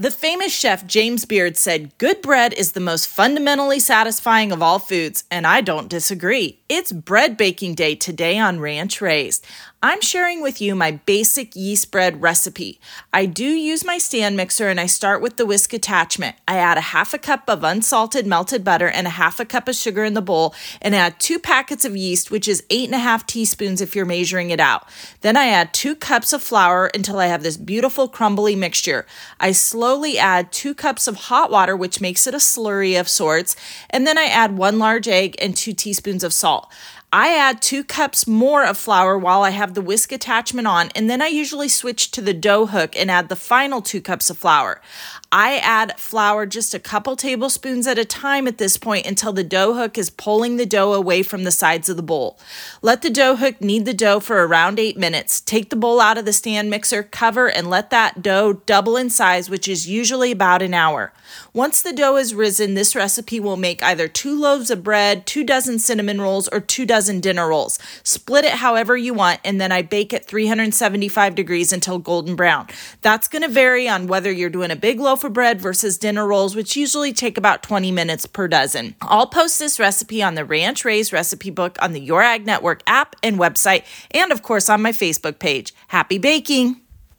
The famous chef James Beard said, "Good bread is the most fundamentally satisfying of all foods," and I don't disagree. It's bread baking day today on Ranch Raised. I'm sharing with you my basic yeast bread recipe. I do use my stand mixer and I start with the whisk attachment. I add a half a cup of unsalted melted butter and a half a cup of sugar in the bowl and add 2 packets of yeast, which is 8.5 teaspoons if you're measuring it out. Then I add 2 cups of flour until I have this beautiful crumbly mixture. I slowly add 2 cups of hot water, which makes it a slurry of sorts, and then I add 1 large egg and 2 teaspoons of salt. I add 2 cups more of flour while I have the whisk attachment on, and then I usually switch to the dough hook and add the final 2 cups of flour. I add flour just a couple tablespoons at a time at this point until the dough hook is pulling the dough away from the sides of the bowl. Let the dough hook knead the dough for around 8 minutes. Take the bowl out of the stand mixer, cover, and let that dough double in size, which is usually about an hour. Once the dough is risen, this recipe will make either 2 loaves of bread, 2 dozen cinnamon rolls, or 2 dozen dinner rolls. Split it however you want, and then I bake at 375 degrees until golden brown. That's going to vary on whether you're doing a big loaf of bread versus dinner rolls, which usually take about 20 minutes per dozen. I'll post this recipe on the Ranch Raised recipe book on the Your Ag Network app and website, and of course on my Facebook page. Happy baking!